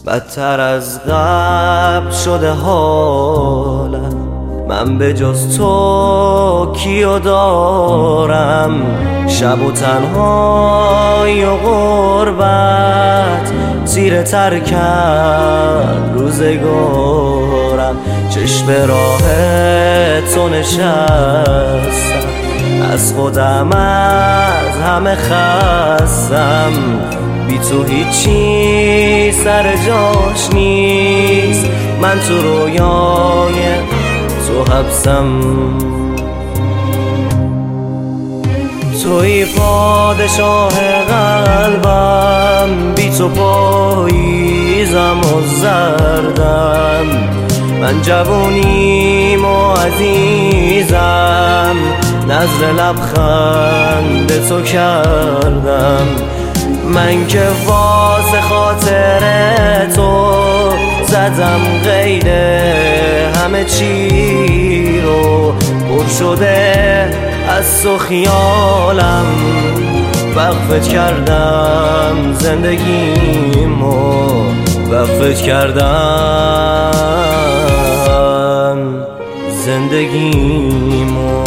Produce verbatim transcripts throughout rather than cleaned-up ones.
بدتر از قبل شده حالم. من به جز تو کیو دارم؟ شب و تنهایی و غربت تیره تر کرد روزگارم. چشم راه تو نشستم، از خودم از همه خستم. بی تو هیچی سر جاش نیست، من تو رویای تو حبسم. توی پادشاه قلبم، بی تو پاییزم و زردم. من جوونیم و عزیزم، نظر لبخند تو کردم. من که واسه خاطر تو زدم قید همه چی رو. پر شده از تو خیالم، وقفت کردم زندگیمو، وقفت کردم زندگیمو.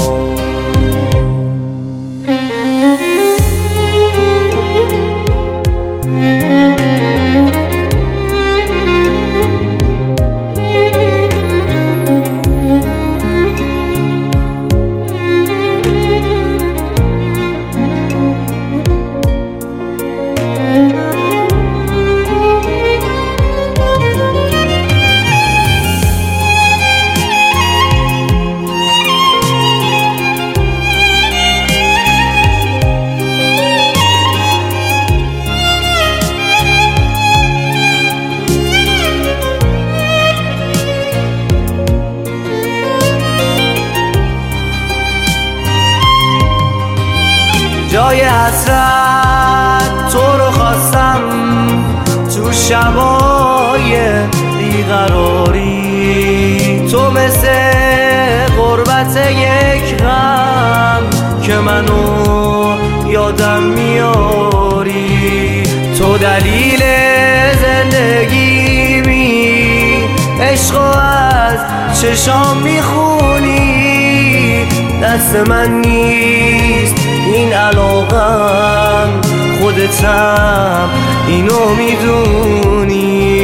جای حسرت تو رو خواستم، تو شبای بیقراری. تو مثل غربت یک غم که منو یادم میاری. تو دلیل زندگیمی، عشق از چشام میخونی. دست من نیست این علاقم، خودتم اینو میدونی.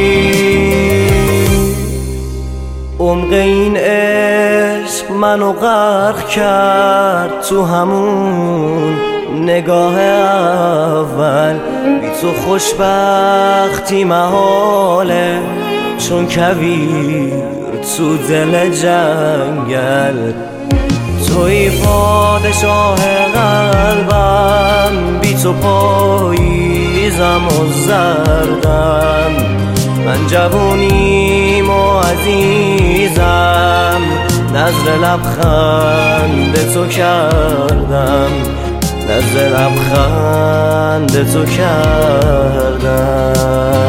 عمق این عشق منو غرق کرد تو همون نگاه اول. بی تو خوشبختی محاله، چون کویر تو دل جنگل. توی پادشاه قلبم، بی تو پاییزم و زردم. من جوونیم و عزیزم، نظر لبخند تو کردم، نظر لبخند تو کردم.